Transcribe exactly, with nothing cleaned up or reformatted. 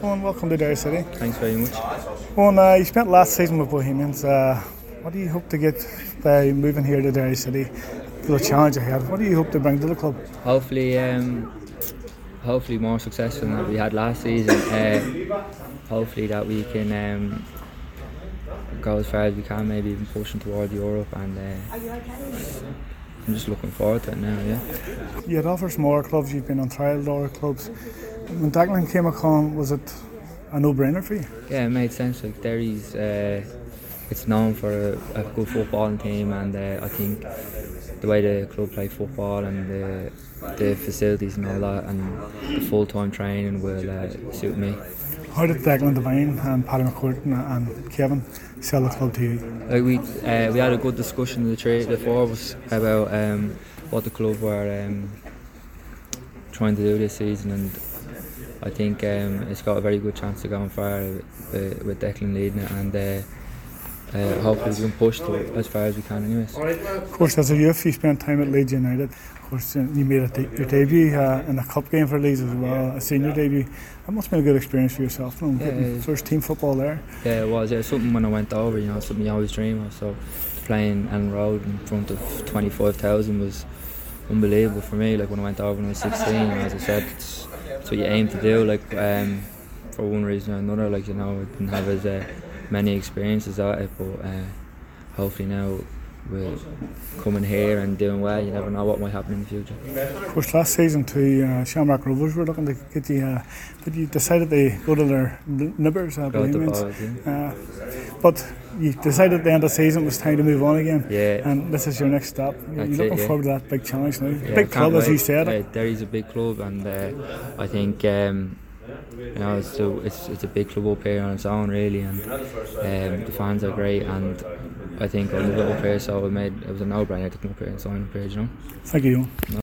Owen, welcome to Derry City. Thanks very much. Owen, uh, you spent last season with Bohemians. Uh, what do you hope to get by moving here to Derry City? The challenge ahead. What do you hope to bring to the club? Hopefully, um, hopefully more success than that we had last season. Uh, hopefully that we can um, go as far as we can, maybe even pushing toward Europe, and uh, I'm just looking forward to it now. Yeah. You had offers from other clubs. You've been on trial at other clubs. When Declan came along, was it a no-brainer for you? Yeah, it made sense. Like Derry's, uh, it's known for a, a good footballing team, and uh, I think the way the club play football and the, the facilities and all that, and the full-time training will uh, suit me. How did Declan Devine and Paddy McCourt and, and Kevin sell the club to you? Like we, uh, we had a good discussion, the three, the four of us, about um, what the club were um, trying to do this season, and I think um, it's got a very good chance of going far with, with Declan leading it, and uh, uh, hopefully we can push to as far as we can anyways. Of course, as a youth you spent time at Leeds United. Of course, you made a de- your debut uh, in a cup game for Leeds as well, a senior debut. That must have been a good experience for yourself, you know, yeah, first team football there. Yeah, it was. Yeah, something when I went over, you know, something you always dream of. So playing Ellen Road in front of twenty-five thousand was unbelievable for me. Like when I went over when I was sixteen, and as I said, it's, it's what you aim to do. Like um, for one reason or another, like you know, I didn't have as uh, many experiences at it, but uh, hopefully now we're coming here and doing well. You never know what might happen in the future. Of course, last season too, uh, Shamrock Rovers were looking to get you, uh, but you decided to go to their nibbers, uh, Bohemians. Uh, but you decided at the end of the season it was time to move on again. Yeah. And this is your next step. You're That's looking it, yeah. forward to that big challenge now. Yeah, big club, wait. as you said. Yeah, Derry's a big club, and uh, I think um, you know it's, still, it's it's a big club up here on its own, really, and um, the fans are great, and I think I live up here, so it made it was a no-brainer to come up here and sign up here, you know. Thank you.